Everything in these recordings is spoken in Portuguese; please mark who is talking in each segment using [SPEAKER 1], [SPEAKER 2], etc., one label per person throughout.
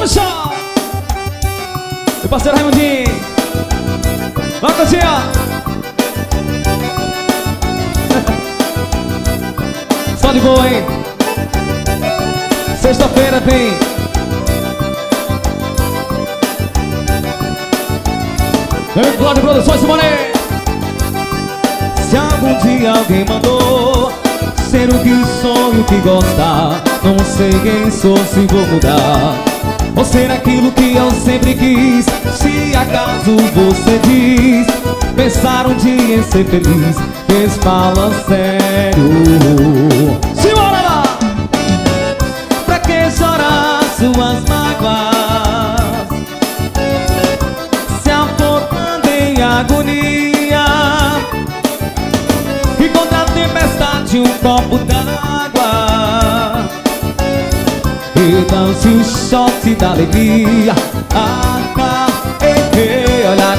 [SPEAKER 1] no chão. Meu parceiro Raimundinho. Vamos, Cotinha. Só de boa, hein? Sexta-feira tem. Meu amigo Cláudio Produções, Simone. Se algum dia alguém mandou ser o que sonho, que gosta, não sei quem sou, se vou mudar ou ser aquilo que eu sempre quis. Se acaso você diz pensar um dia em ser feliz, vez fala sério. Simbora lá! Pra que chorar suas mágoas, se afogando em agonia, e contra a tempestade um copo d'água, e dance o shot da alegria. Olha,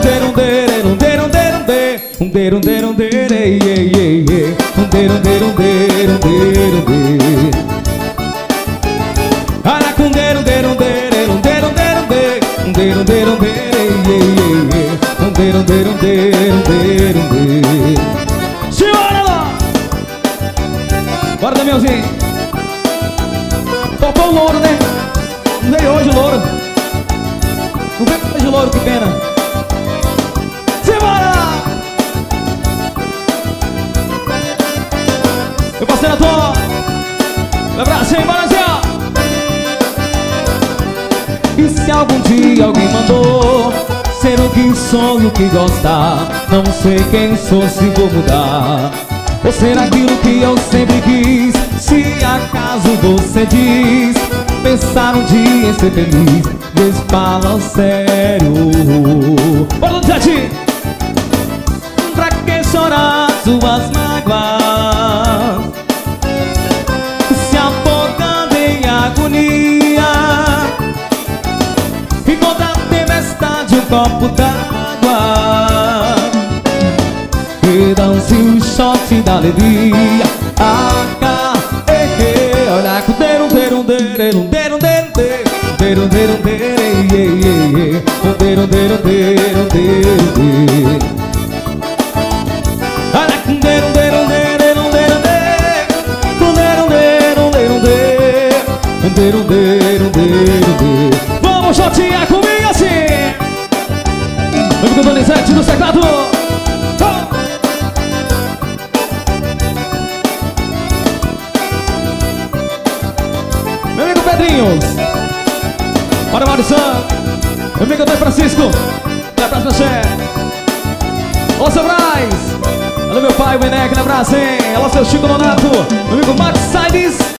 [SPEAKER 1] simbora lá! Bora, Damiãozinho. Tocou o louro, né? Não veio hoje o louro. Não veio hoje o louro, que pena. Simbora! Meu parceiro Tom. Um abraço, hein, Baranzinho. E se algum dia alguém mandou ser o que sonho, que gosta, não sei quem sou, se vou mudar ou ser aquilo que eu sempre quis. Se acaso você diz pensar um dia em ser feliz, vez fala sério. Bora no chat! Pra que chorar suas mágoas, se afogando em agonia, e contra a tempestade um copo d'água, e dance o shot da alegria. Olha, vamos shotinha comigo assim. Vamos com o Donizete do teclado. Meu amigo Pedrinhos. Bora, Maurício. Meu amigo Antônio Francisco. Um abraço, meu chefe. Alô, seu Braz. Alô, meu pai, o Enek, um abraço, hein. Alô, seu Chico Donato. Meu amigo Max Sides.